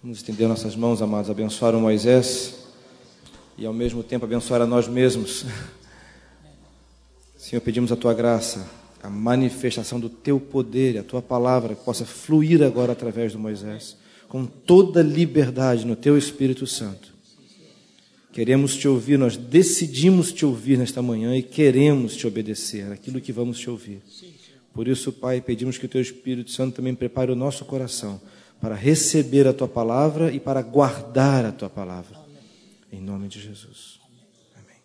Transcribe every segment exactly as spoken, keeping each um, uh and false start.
Vamos estender nossas mãos, amados, abençoar o Moisés e ao mesmo tempo abençoar a nós mesmos. Senhor, pedimos a Tua graça, a manifestação do Teu poder, a Tua palavra que possa fluir agora através do Moisés, com toda liberdade no Teu Espírito Santo. Queremos Te ouvir, nós decidimos Te ouvir nesta manhã e queremos Te obedecer, aquilo que vamos Te ouvir. Por isso, Pai, pedimos que o Teu Espírito Santo também prepare o nosso coração para receber a Tua palavra e para guardar a Tua palavra. Amém. Em nome de Jesus. Amém.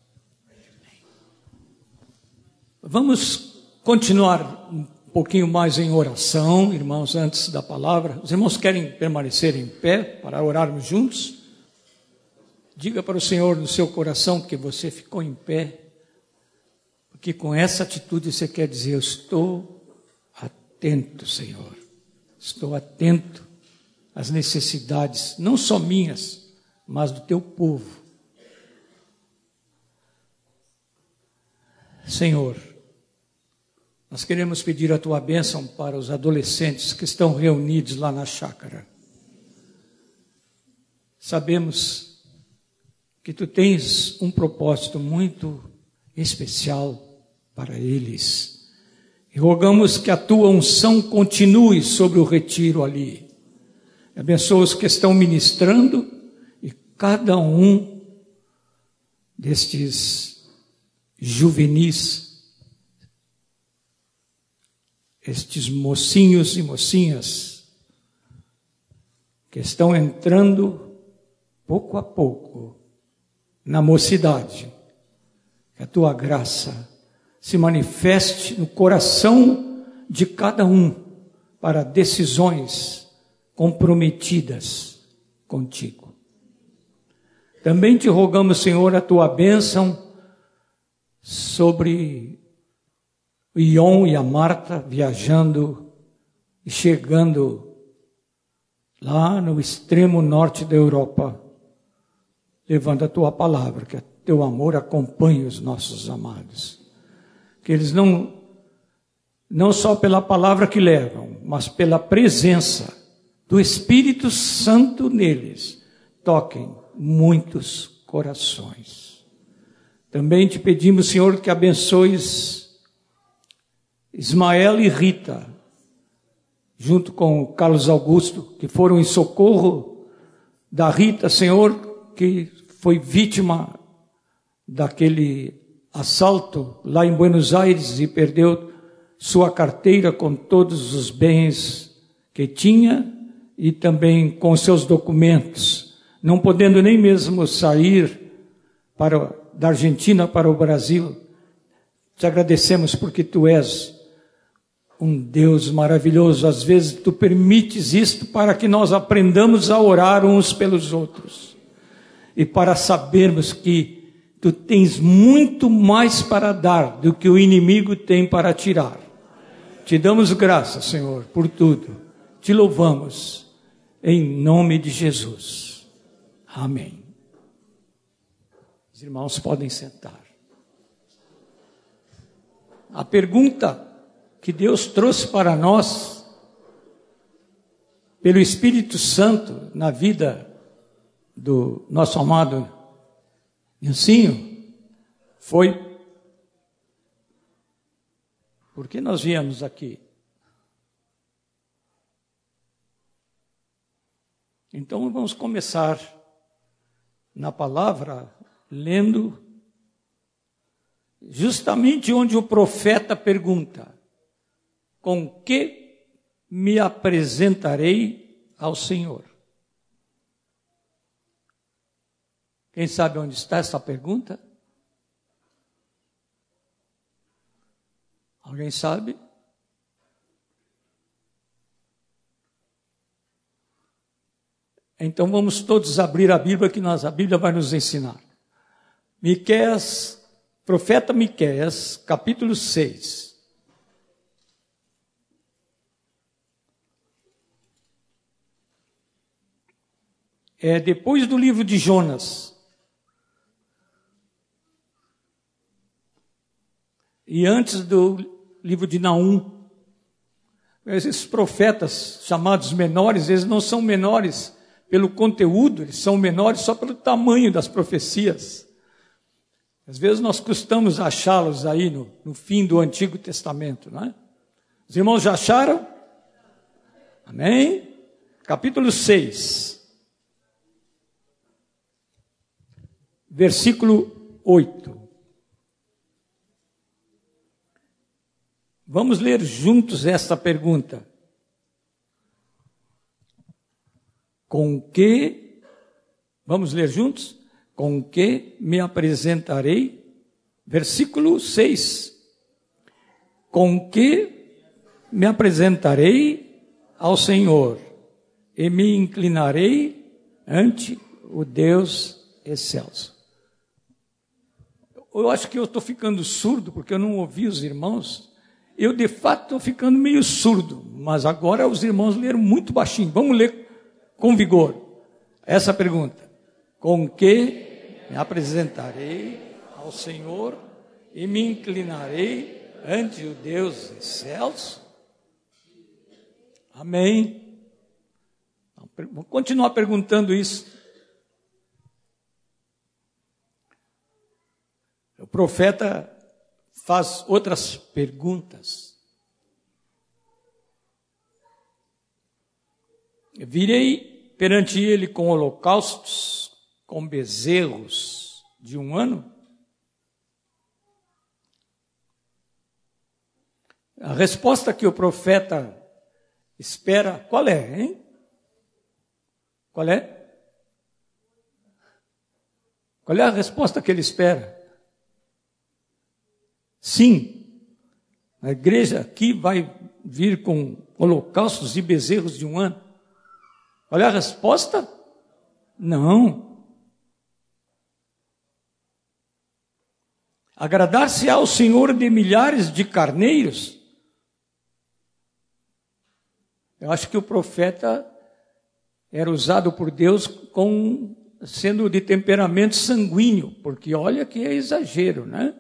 Vamos continuar um pouquinho mais em oração, irmãos, antes da palavra. Os irmãos querem permanecer em pé para orarmos juntos? Diga para o Senhor no seu coração que você ficou em pé, porque com essa atitude você quer dizer: eu estou atento, Senhor. Estou atento às necessidades, não só minhas, mas do teu povo. Senhor, nós queremos pedir a tua bênção para os adolescentes que estão reunidos lá na chácara. Sabemos que tu tens um propósito muito especial para eles. E rogamos que a tua unção continue sobre o retiro ali. Abençoa os que estão ministrando e cada um destes juvenis, estes mocinhos e mocinhas que estão entrando pouco a pouco na mocidade. Que a tua graça se manifeste no coração de cada um para decisões comprometidas contigo. Também te rogamos, Senhor, a tua bênção sobre o Ion e a Marta viajando e chegando lá no extremo norte da Europa, levando a tua palavra, que teu amor acompanhe os nossos amados. Que eles não, não só pela palavra que levam, mas pela presença do Espírito Santo neles, toquem muitos corações. Também te pedimos, Senhor, que abençoes Ismael e Rita, junto com Carlos Augusto, que foram em socorro da Rita, Senhor, que foi vítima daquele assalto lá em Buenos Aires e perdeu sua carteira com todos os bens que tinha e também com seus documentos, não podendo nem mesmo sair para, da Argentina para o Brasil. Te agradecemos porque tu és um Deus maravilhoso. Às vezes tu permites isto para que nós aprendamos a orar uns pelos outros e para sabermos que tu tens muito mais para dar do que o inimigo tem para tirar. Te damos graças, Senhor, por tudo. Te louvamos, em nome de Jesus. Amém. Os irmãos podem sentar. A pergunta que Deus trouxe para nós, pelo Espírito Santo, na vida do nosso amado Nilcinho, foi: por que nós viemos aqui? Então vamos começar na palavra, lendo justamente onde o profeta pergunta: com que me apresentarei ao Senhor? Quem sabe onde está essa pergunta? Alguém sabe? Então vamos todos abrir a Bíblia, que nós, a Bíblia vai nos ensinar. Miqueias, profeta Miqueias, capítulo seis. É depois do livro de Jonas. E antes do livro de Naum. Esses profetas chamados menores, eles não são menores pelo conteúdo, eles são menores só pelo tamanho das profecias. Às vezes nós costumamos achá-los aí no, no fim do Antigo Testamento, não é? Os irmãos já acharam? Amém? Capítulo seis, versículo oito. Vamos ler juntos esta pergunta. Com que, vamos ler juntos? Com que me apresentarei? Versículo seis. Com que me apresentarei ao Senhor e me inclinarei ante o Deus excelso. Eu acho que eu estou ficando surdo porque eu não ouvi os irmãos. Eu, de fato, estou ficando meio surdo, mas agora os irmãos leram muito baixinho. Vamos ler com vigor essa pergunta. Com que me apresentarei ao Senhor e me inclinarei ante o Deus excelso? Amém. Vou continuar perguntando isso. O profeta faz outras perguntas. Virei perante ele com holocaustos, com bezerros de um ano? A resposta que o profeta espera, qual é, hein? Qual é? Qual é a resposta que ele espera? Sim, a igreja aqui vai vir com holocaustos e bezerros de um ano. Qual é a resposta? Não. Agradar-se ao Senhor de milhares de carneiros? Eu acho que o profeta era usado por Deus com, sendo de temperamento sanguíneo, porque olha que é exagero, né?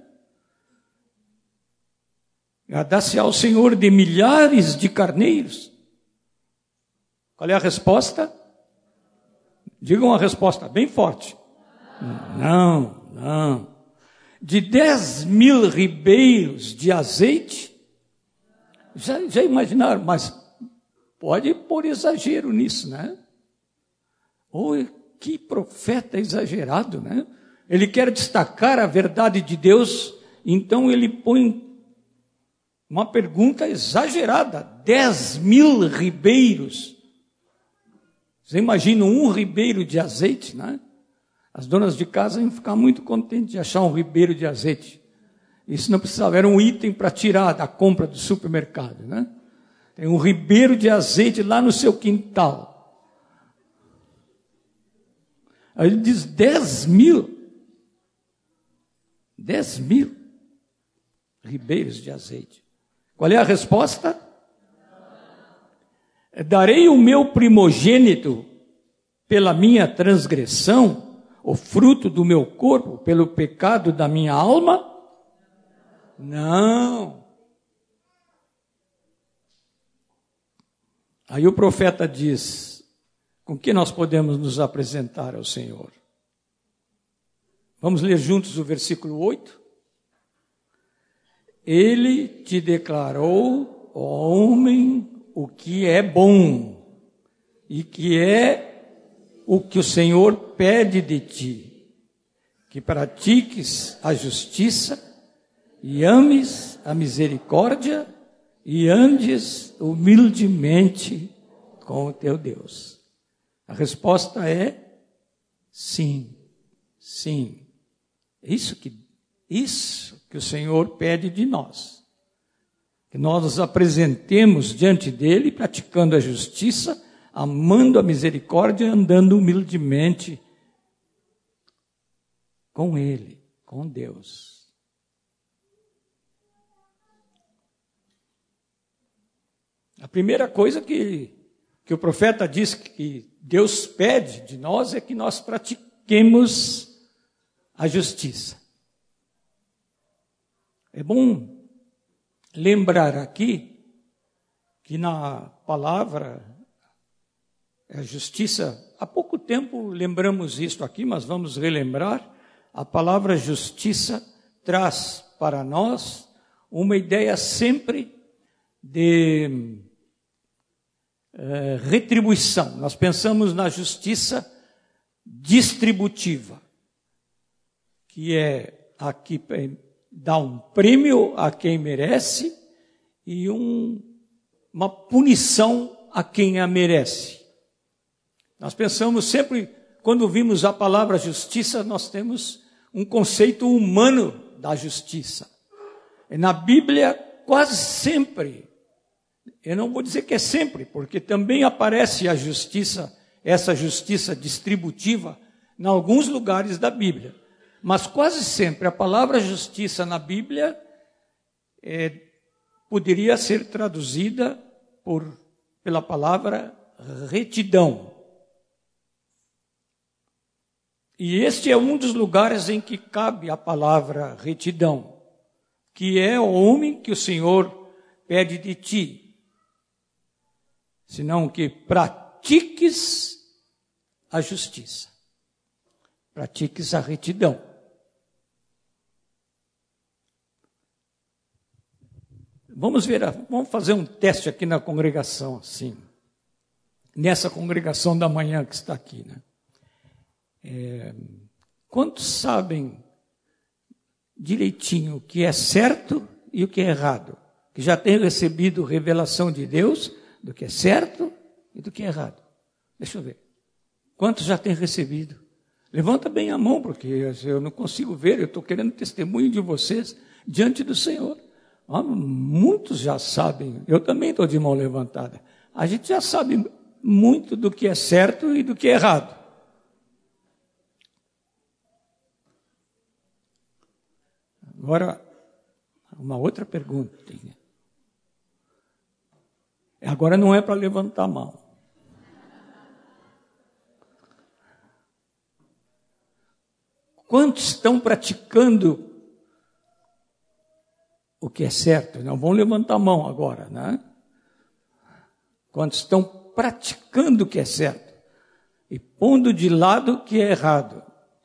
Agradar-se ao Senhor de milhares de carneiros? Qual é a resposta? Digam a resposta bem forte. Não, não. De dez mil ribeiros de azeite? Já, já imaginaram, mas pode pôr exagero nisso, né? Oh, que profeta exagerado, né? Ele quer destacar a verdade de Deus, então ele põe uma pergunta exagerada. Dez mil ribeiros. Você imagina um ribeiro de azeite, né? As donas de casa iam ficar muito contentes de achar um ribeiro de azeite. Isso não precisava, era um item para tirar da compra do supermercado, né? Tem um ribeiro de azeite lá no seu quintal. Aí ele diz dez mil. Dez mil ribeiros de azeite. Qual é a resposta? Darei o meu primogênito pela minha transgressão, o fruto do meu corpo pelo pecado da minha alma? Não. Aí o profeta diz, com que nós podemos nos apresentar ao Senhor? Vamos ler juntos o versículo oito? Ele te declarou, ó homem, o que é bom e que é o que o Senhor pede de ti, que pratiques a justiça e ames a misericórdia e andes humildemente com o teu Deus. A resposta é sim, sim. É isso que, isso que o Senhor pede de nós. Que nós nos apresentemos diante dele, praticando a justiça, amando a misericórdia e andando humildemente com ele, com Deus. A primeira coisa que, que o profeta diz que Deus pede de nós é que nós pratiquemos a justiça. É bom lembrar aqui que na palavra a justiça, há pouco tempo lembramos isto aqui, mas vamos relembrar. A palavra justiça traz para nós uma ideia sempre de eh, retribuição. Nós pensamos na justiça distributiva, que é a que dá um prêmio a quem merece e um, uma punição a quem a merece. Nós pensamos sempre, quando vimos a palavra justiça, nós temos um conceito humano da justiça. E na Bíblia, quase sempre, eu não vou dizer que é sempre, porque também aparece a justiça, essa justiça distributiva, em alguns lugares da Bíblia. Mas quase sempre a palavra justiça na Bíblia é, poderia ser traduzida por, pela palavra retidão. E este é um dos lugares em que cabe a palavra retidão, que é o homem que o Senhor pede de ti, senão que pratiques a justiça, pratiques a retidão. Vamos ver, vamos fazer um teste aqui na congregação, assim, nessa congregação da manhã que está aqui, né? É, quantos sabem direitinho o que é certo e o que é errado? Que já tem recebido revelação de Deus do que é certo e do que é errado. Deixa eu ver. Quantos já têm recebido? Levanta bem a mão, porque eu não consigo ver, eu estou querendo testemunho de vocês diante do Senhor. Ah, muitos já sabem, eu também estou de mão levantada. A gente já sabe muito do que é certo e do que é errado. Agora, uma outra pergunta. Agora não é para levantar a mão. Quantos estão praticando o que é certo? Não vão levantar a mão agora, né? Quantos estão praticando o que é certo e pondo de lado o que é errado?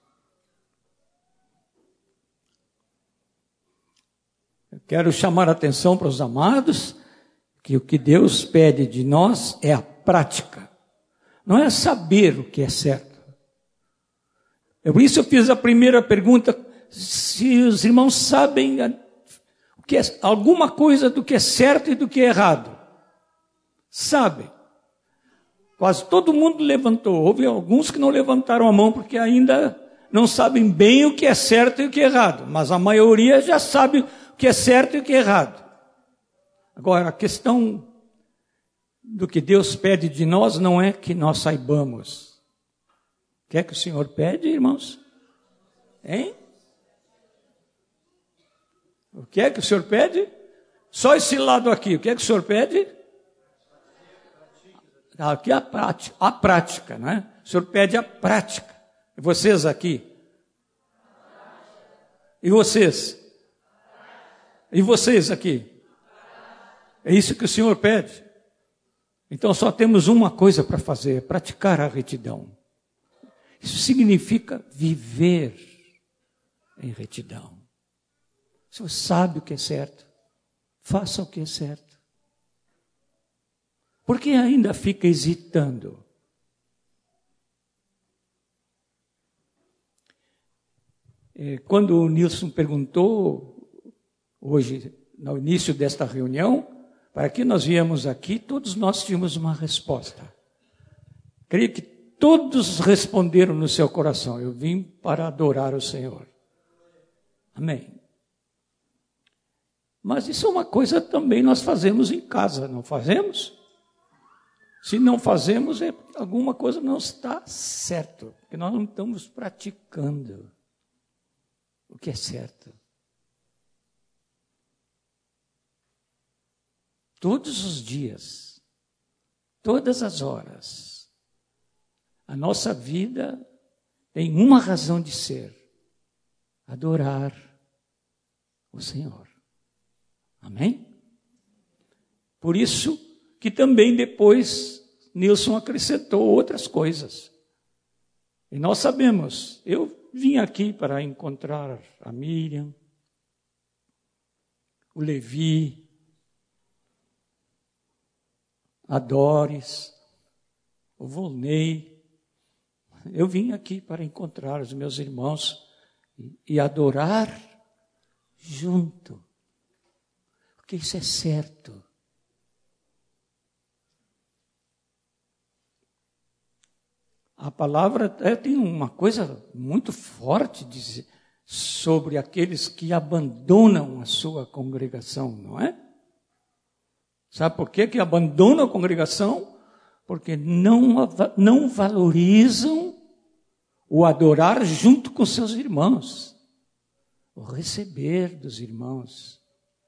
Quero chamar a atenção para os amados que o que Deus pede de nós é a prática. Não é saber o que é certo. É por isso eu fiz a primeira pergunta, se os irmãos sabem o que é, alguma coisa do que é certo e do que é errado. Sabem. Quase todo mundo levantou. Houve alguns que não levantaram a mão porque ainda não sabem bem o que é certo e o que é errado. Mas a maioria já sabe o que é certo e o que é errado. Agora, a questão do que Deus pede de nós não é que nós saibamos. O que é que o Senhor pede, irmãos? Hein? O que é que o Senhor pede? Só esse lado aqui. O que é que o Senhor pede? Aqui a prática, a prática, né? O Senhor pede a prática. E vocês aqui? E vocês? E vocês aqui? É isso que o Senhor pede. Então só temos uma coisa para fazer, praticar a retidão. Isso significa viver em retidão. Se você sabe o que é certo, faça o que é certo. Por que ainda fica hesitando? Quando o Nilson perguntou hoje, no início desta reunião, para que nós viemos aqui, todos nós tínhamos uma resposta. Creio que todos responderam no seu coração, eu vim para adorar o Senhor. Amém. Mas isso é uma coisa também nós fazemos em casa, não fazemos? Se não fazemos, é, alguma coisa não está certo, porque nós não estamos praticando o que é certo. Todos os dias, todas as horas, a nossa vida tem uma razão de ser: adorar o Senhor. Amém? Por isso que também depois Nilson acrescentou outras coisas. E nós sabemos, eu vim aqui para encontrar a Miriam, o Levi, a Doris, o Volney. Eu vim aqui para encontrar os meus irmãos e, e adorar junto, porque isso é certo. A palavra é, tem uma coisa muito forte dizer, sobre aqueles que abandonam a sua congregação, não é? Sabe por quê que abandonam a congregação? Porque não, não valorizam o adorar junto com seus irmãos, o receber dos irmãos.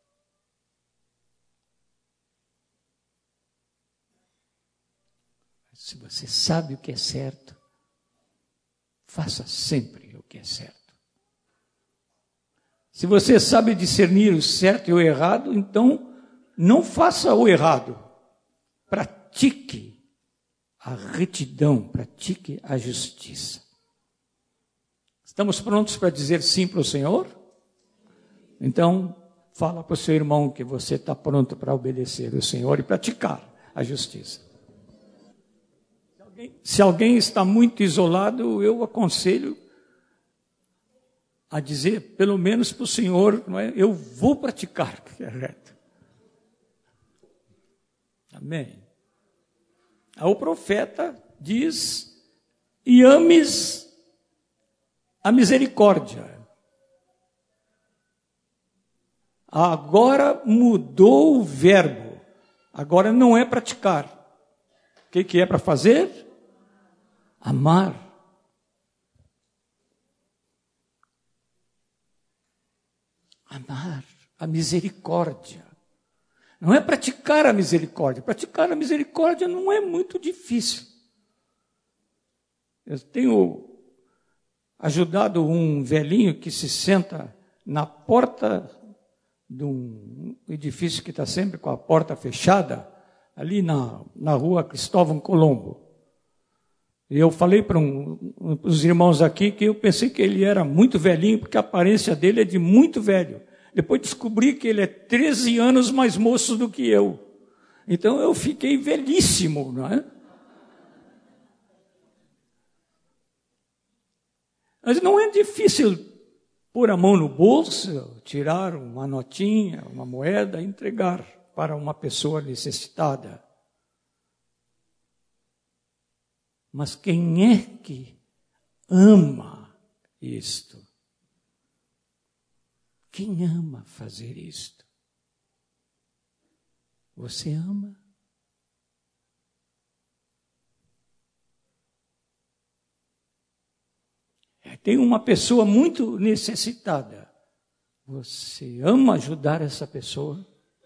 Se você sabe o que é certo, faça sempre o que é certo. Se você sabe discernir o certo e o errado, então não faça o errado. Pratique a retidão, pratique a justiça. Estamos prontos para dizer sim para o Senhor? Então, fala para o seu irmão que você está pronto para obedecer o Senhor e praticar a justiça. Se alguém está muito isolado, eu aconselho a dizer, pelo menos para o Senhor, não é? Eu vou praticar o que é reto. Amém. O profeta diz, e ames a misericórdia. Agora mudou o verbo. Agora não é praticar. O que, que é para fazer? Amar. Amar a misericórdia. Não é praticar a misericórdia. Praticar a misericórdia não é muito difícil. Eu tenho ajudado um velhinho que se senta na porta de um edifício que está sempre com a porta fechada, ali na, na rua Cristóvão Colombo. E eu falei para um, um, os irmãos aqui que eu pensei que ele era muito velhinho, porque a aparência dele é de muito velho. Depois descobri que ele é treze anos mais moço do que eu. Então eu fiquei velhíssimo, não é? Mas não é difícil pôr a mão no bolso, tirar uma notinha, uma moeda e entregar para uma pessoa necessitada. Mas quem é que ama isto? Quem ama fazer isto? Você ama? É, tem uma pessoa muito necessitada. Você ama ajudar essa pessoa?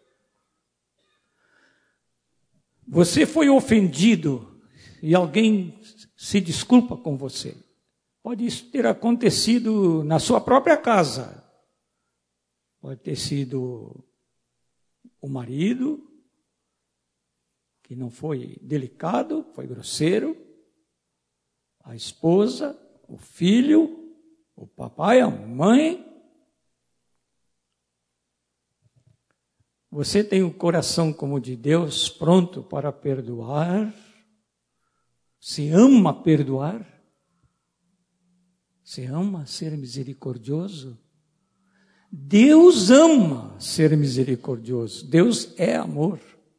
Você foi ofendido e alguém se desculpa com você. Pode isso ter acontecido na sua própria casa. Pode ter sido o marido, que não foi delicado, foi grosseiro, a esposa, o filho, o papai, a mãe. Você tem o coração como de Deus, pronto para perdoar? Você ama perdoar? Você ama ser misericordioso? Deus ama ser misericordioso. Deus é amor.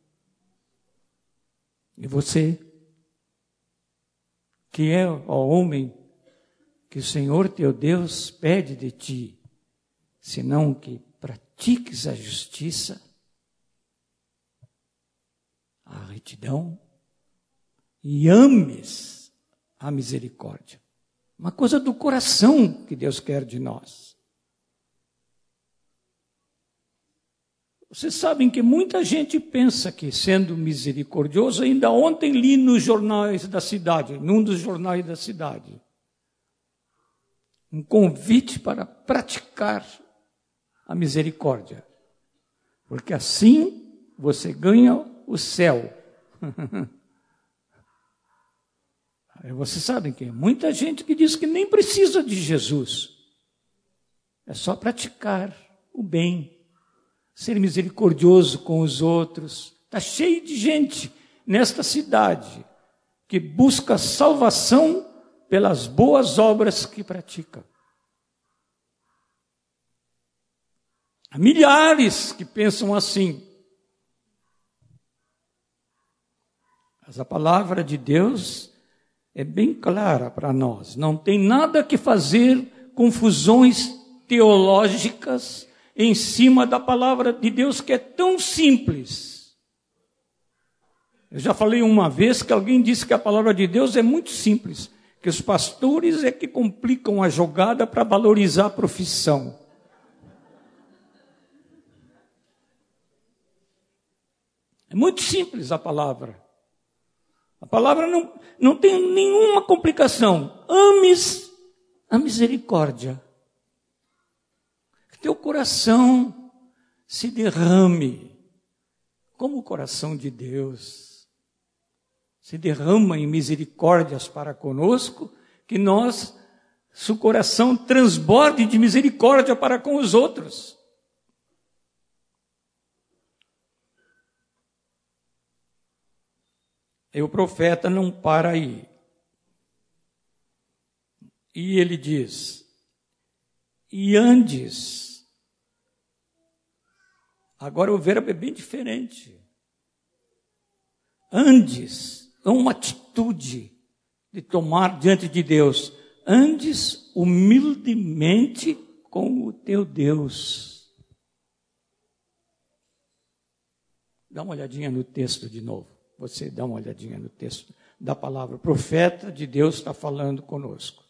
E você, que é o homem que o Senhor teu Deus pede de ti, senão que pratiques a justiça, a retidão, e ames a misericórdia. Uma coisa do coração que Deus quer de nós. Vocês sabem que muita gente pensa que, sendo misericordioso, ainda ontem li nos jornais da cidade, num dos jornais da cidade, um convite para praticar a misericórdia. Porque assim você ganha o céu. Vocês sabem que muita gente que diz que nem precisa de Jesus. É só praticar o bem, ser misericordioso com os outros. Está cheio de gente nesta cidade que busca salvação pelas boas obras que pratica. Há milhares que pensam assim. Mas a palavra de Deus é bem clara para nós. Não tem nada que fazer confusões teológicas em cima da palavra de Deus, que é tão simples. Eu já falei uma vez que alguém disse que a palavra de Deus é muito simples, que os pastores é que complicam a jogada para valorizar a profissão. É muito simples a palavra. A palavra não, não tem nenhuma complicação. Ames a misericórdia. Que teu coração se derrame, como o coração de Deus se derrama em misericórdias para conosco, que nós, seu coração transborde de misericórdia para com os outros. E o profeta não para aí. E ele diz, e andes. Agora o verbo é bem diferente. Andes é uma atitude de tomar diante de Deus. Andes humildemente com o teu Deus. Dá uma olhadinha no texto de novo. Você dá uma olhadinha no texto da palavra. O profeta de Deus está falando conosco.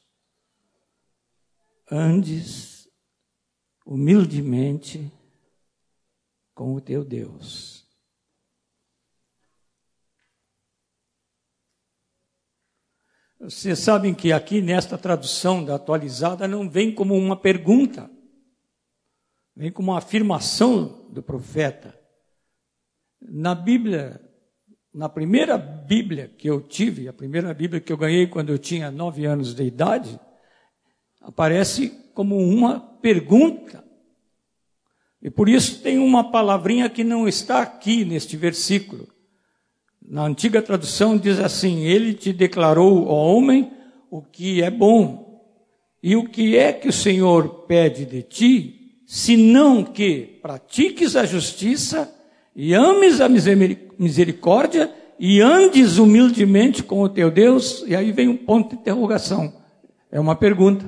Andes humildemente com o teu Deus. Vocês sabem que aqui nesta tradução da atualizada não vem como uma pergunta, vem como uma afirmação do profeta. Na Bíblia, na primeira Bíblia que eu tive, a primeira Bíblia que eu ganhei quando eu tinha nove anos de idade, aparece como uma pergunta. E por isso tem uma palavrinha que não está aqui neste versículo. Na antiga tradução diz assim, ele te declarou, ó homem, o que é bom. E o que é que o Senhor pede de ti, senão que pratiques a justiça e ames a misericórdia e andes humildemente com o teu Deus. E aí vem um ponto de interrogação. É uma pergunta.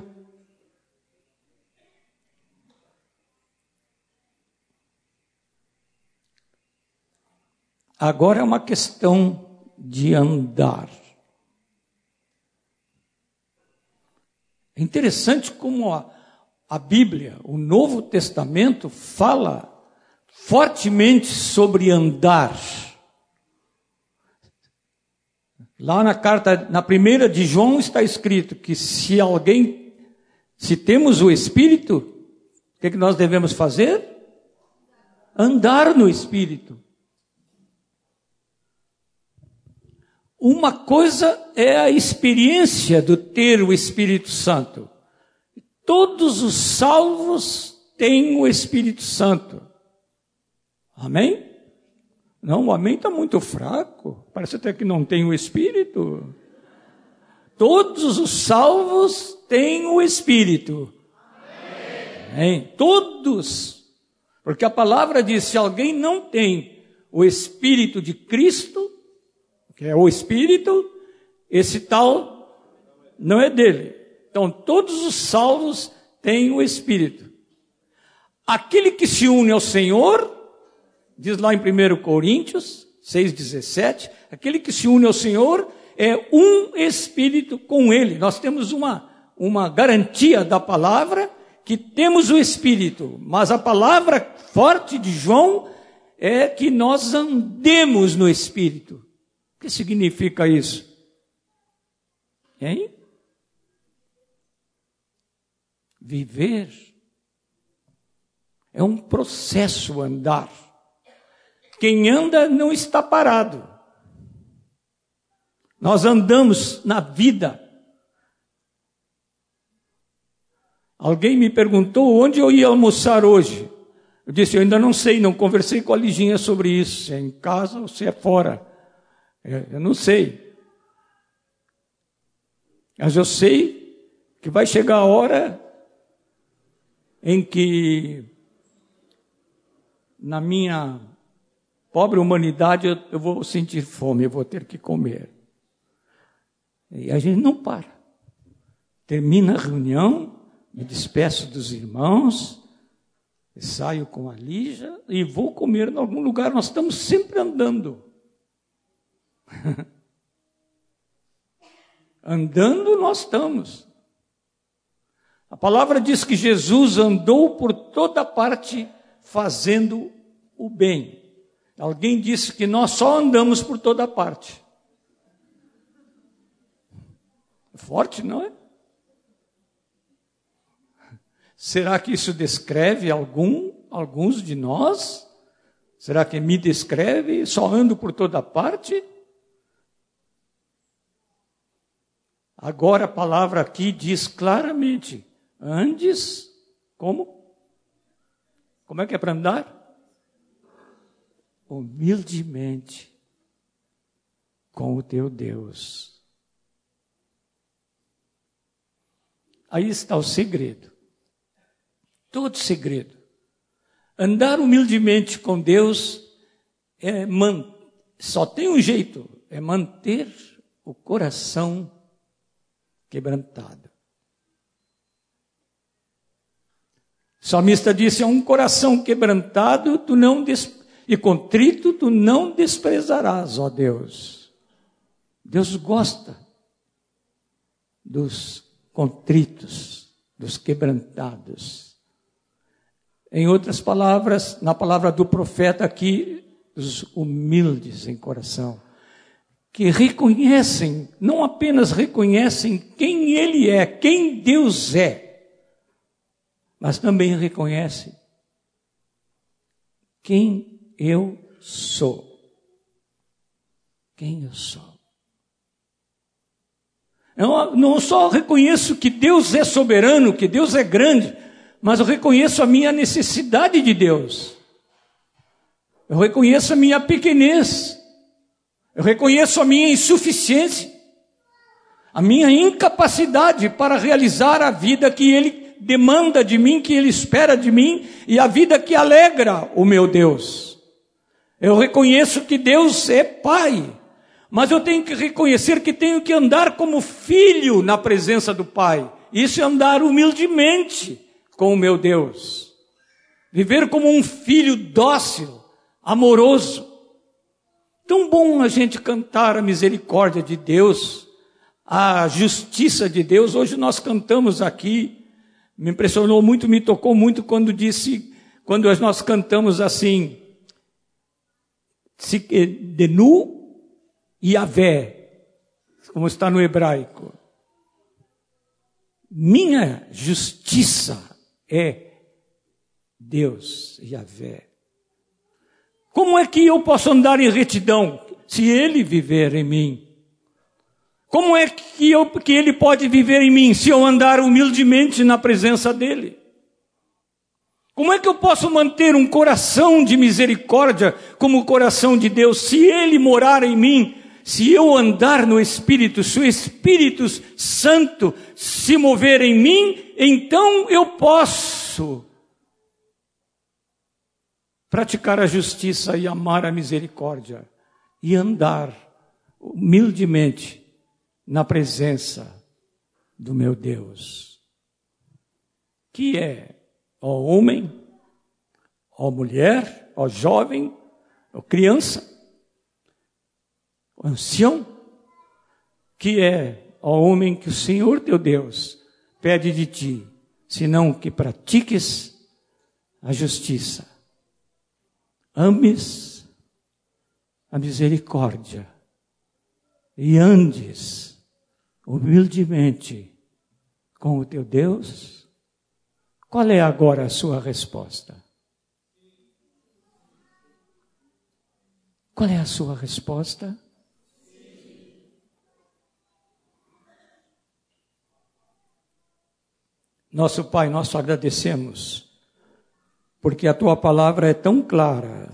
Agora é uma questão de andar. É interessante como a, a Bíblia, o Novo Testamento, fala fortemente sobre andar. Lá na carta, na primeira de João está escrito que se alguém, se temos o Espírito, o que, é que nós devemos fazer? Andar no Espírito. Uma coisa é a experiência do ter o Espírito Santo. Todos os salvos têm o Espírito Santo. Amém? Não, o amém está muito fraco. Parece até que não tem o Espírito. Todos os salvos têm o Espírito. Amém. Amém? Todos. Porque a palavra diz, se alguém não tem o Espírito de Cristo, que é o Espírito, esse tal não é dele. Então, todos os salvos têm o Espírito. Aquele que se une ao Senhor, diz lá em primeira Coríntios seis, dezessete, aquele que se une ao Senhor é um Espírito com Ele. Nós temos uma, uma garantia da palavra que temos o Espírito, mas a palavra forte de João é que nós andemos no Espírito. O que significa isso? Hein? Viver é um processo andar. Quem anda não está parado. Nós andamos na vida. Alguém me perguntou onde eu ia almoçar hoje. Eu disse, eu ainda não sei, não conversei com a Liginha sobre isso, se é em casa ou se é fora. Eu não sei. Mas eu sei que vai chegar a hora em que, na minha pobre humanidade, eu, eu vou sentir fome, eu vou ter que comer. E a gente não para. Termina a reunião, me despeço dos irmãos, saio com a Lígia e vou comer em algum lugar. Nós estamos sempre andando. Andando nós estamos. A palavra diz que Jesus andou por toda parte fazendo o bem. Alguém disse que nós só andamos por toda parte. É forte, não é? Será que isso descreve algum, alguns de nós? Será que me descreve? Só ando por toda parte? Agora a palavra aqui diz claramente, andes, como? Como é que é para andar? Humildemente com o teu Deus. Aí está o segredo. Todo segredo. Andar humildemente com Deus é man... só tem um jeito, é manter o coração quebrantado. O salmista disse, é um coração quebrantado tu não des... e contrito tu não desprezarás, ó Deus. Deus gosta dos contritos, dos quebrantados. Em outras palavras, na palavra do profeta aqui, os humildes em coração, que reconhecem, não apenas reconhecem quem Ele é, quem Deus é, mas também reconhecem quem eu sou. Quem eu sou. Eu não só reconheço que Deus é soberano, que Deus é grande, mas eu reconheço a minha necessidade de Deus. Eu reconheço a minha pequenez. Eu reconheço a minha insuficiência. A minha incapacidade para realizar a vida que Ele demanda de mim, que Ele espera de mim, e a vida que alegra o meu Deus. Eu reconheço que Deus é Pai, mas eu tenho que reconhecer que tenho que andar como filho na presença do Pai. Isso é andar humildemente com o meu Deus. Viver como um filho dócil, amoroso. Tão bom a gente cantar a misericórdia de Deus, a justiça de Deus. Hoje nós cantamos aqui, me impressionou muito, me tocou muito quando disse, quando nós cantamos assim, Denu Yahvé, como está no hebraico. Minha justiça é Deus, Yahvé. Como é que eu posso andar em retidão se Ele viver em mim? Como é que, eu, que Ele pode viver em mim se eu andar humildemente na presença dEle? Como é que eu posso manter um coração de misericórdia como o coração de Deus se Ele morar em mim? Se eu andar no Espírito, se o Espírito Santo se mover em mim, então eu posso praticar a justiça e amar a misericórdia e andar humildemente na presença do meu Deus. Que é, ó homem, ó mulher, ó jovem, ó criança, ó ancião, que é, ó homem, que o Senhor teu Deus pede de ti, senão que pratiques a justiça, ames a misericórdia e andes humildemente com o teu Deus. Qual é agora a sua resposta? Qual é a sua resposta? Nosso Pai, nós te agradecemos, porque a tua palavra é tão clara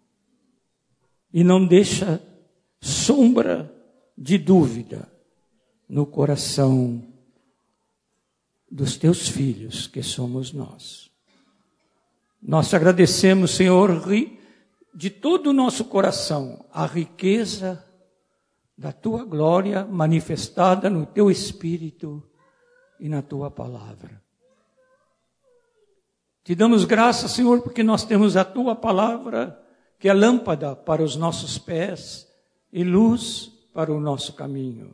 e não deixa sombra de dúvida no coração dos teus filhos, que somos nós. Nós te agradecemos, Senhor, de todo o nosso coração, a riqueza da tua glória manifestada no teu Espírito e na tua palavra. Te damos graças, Senhor, porque nós temos a tua palavra, que é lâmpada para os nossos pés e luz para o nosso caminho.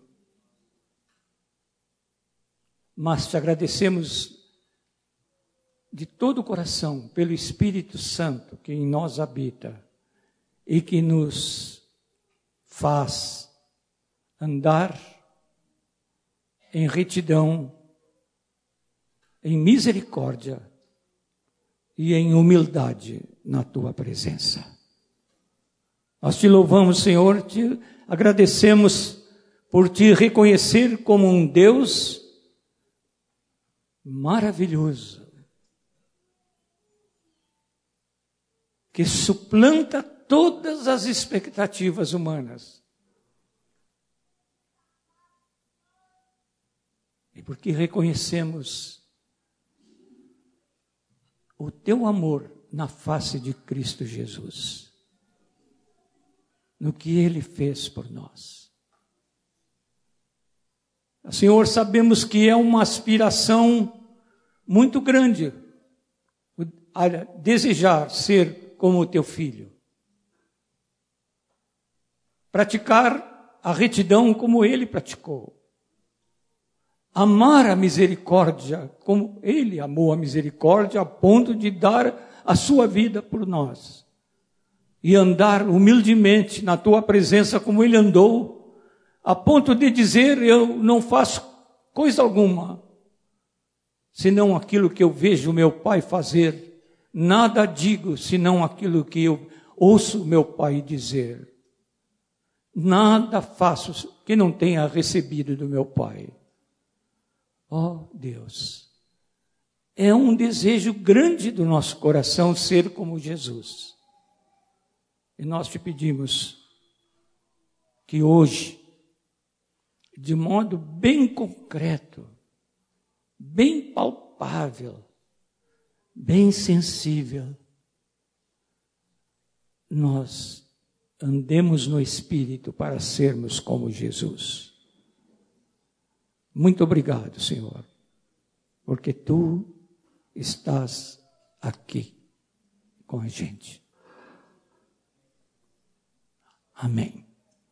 Mas te agradecemos de todo o coração pelo Espírito Santo que em nós habita e que nos faz andar em retidão, em misericórdia e em humildade na tua presença. Nós te louvamos, Senhor, te agradecemos por te reconhecer como um Deus maravilhoso, que suplanta todas as expectativas humanas. E porque reconhecemos o teu amor na face de Cristo Jesus, no que Ele fez por nós. Senhor, sabemos que é uma aspiração muito grande a desejar ser como o teu filho, praticar a retidão como Ele praticou, amar a misericórdia como Ele amou a misericórdia, a ponto de dar a sua vida por nós. E andar humildemente na tua presença como Ele andou, a ponto de dizer, eu não faço coisa alguma, senão aquilo que eu vejo meu Pai fazer. Nada digo, senão aquilo que eu ouço meu Pai dizer. Nada faço que não tenha recebido do meu Pai. Ó oh, Deus, é um desejo grande do nosso coração ser como Jesus. E nós te pedimos que hoje, de modo bem concreto, bem palpável, bem sensível, nós andemos no Espírito para sermos como Jesus. Muito obrigado, Senhor, porque Tu estás aqui com a gente. Amém.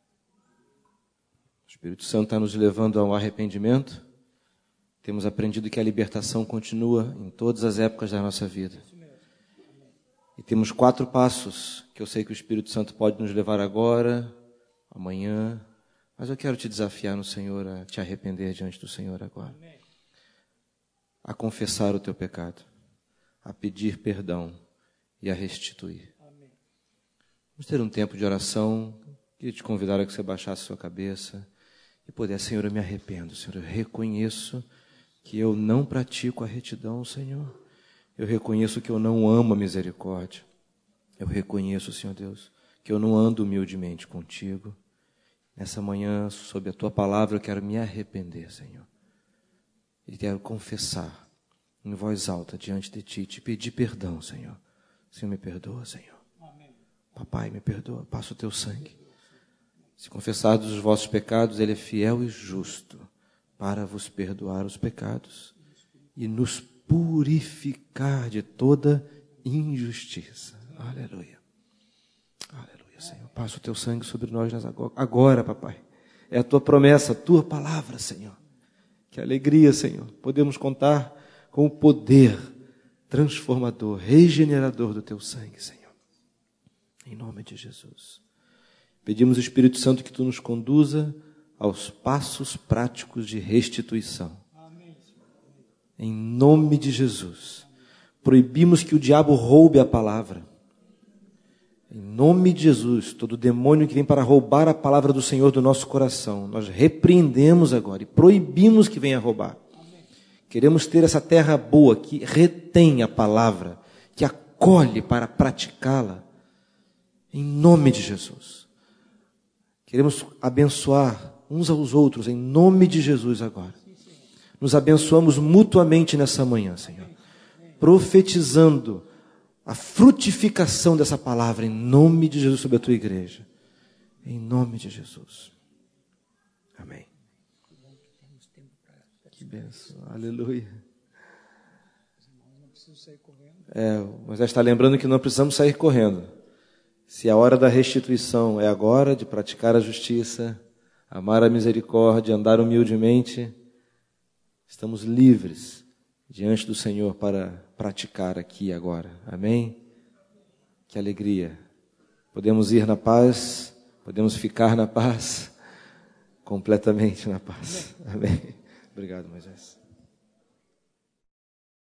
O Espírito Santo está nos levando ao arrependimento. Temos aprendido que a libertação continua em todas as épocas da nossa vida. E temos quatro passos que eu sei que o Espírito Santo pode nos levar agora, amanhã, mas eu quero te desafiar no Senhor a te arrepender diante do Senhor agora. A confessar o teu pecado, a pedir perdão e a restituir. Vamos ter um tempo de oração. Queria te convidar a que você baixasse a sua cabeça e puder, Senhor, eu me arrependo, Senhor, eu reconheço que eu não pratico a retidão, Senhor. Eu reconheço que eu não amo a misericórdia. Eu reconheço, Senhor Deus, que eu não ando humildemente contigo. Nessa manhã, sob a tua palavra, eu quero me arrepender, Senhor. E quero confessar em voz alta diante de ti, te pedir perdão, Senhor. Senhor, me perdoa, Senhor. Amém. Papai, me perdoa, passa o teu sangue. Se confessardes os vossos pecados, Ele é fiel e justo para vos perdoar os pecados e nos purificar de toda injustiça. Aleluia. Aleluia, Senhor. Passa o teu sangue sobre nós agora, papai. É a tua promessa, a tua palavra, Senhor. Que alegria, Senhor. Podemos contar com o poder transformador, regenerador do teu sangue, Senhor. Em nome de Jesus. Pedimos, Espírito Santo, que tu nos conduza aos passos práticos de restituição. Em nome de Jesus. Proibimos que o diabo roube a palavra. Em nome de Jesus, todo demônio que vem para roubar a palavra do Senhor do nosso coração, nós repreendemos agora e proibimos que venha roubar. Queremos ter essa terra boa, que retém a palavra, que acolhe para praticá-la, em nome de Jesus. Queremos abençoar uns aos outros, em nome de Jesus agora. Nos abençoamos mutuamente nessa manhã, Senhor, profetizando a frutificação dessa palavra, em nome de Jesus, sobre a tua igreja. Em nome de Jesus. Amém. Que bênção. Aleluia. É, mas já está lembrando que não precisamos sair correndo. Se a hora da restituição é agora, de praticar a justiça, amar a misericórdia, andar humildemente, estamos livres diante do Senhor para praticar aqui agora. Amém? Que alegria. Podemos ir na paz, podemos ficar na paz, completamente na paz. Amém. Obrigado, Moisés.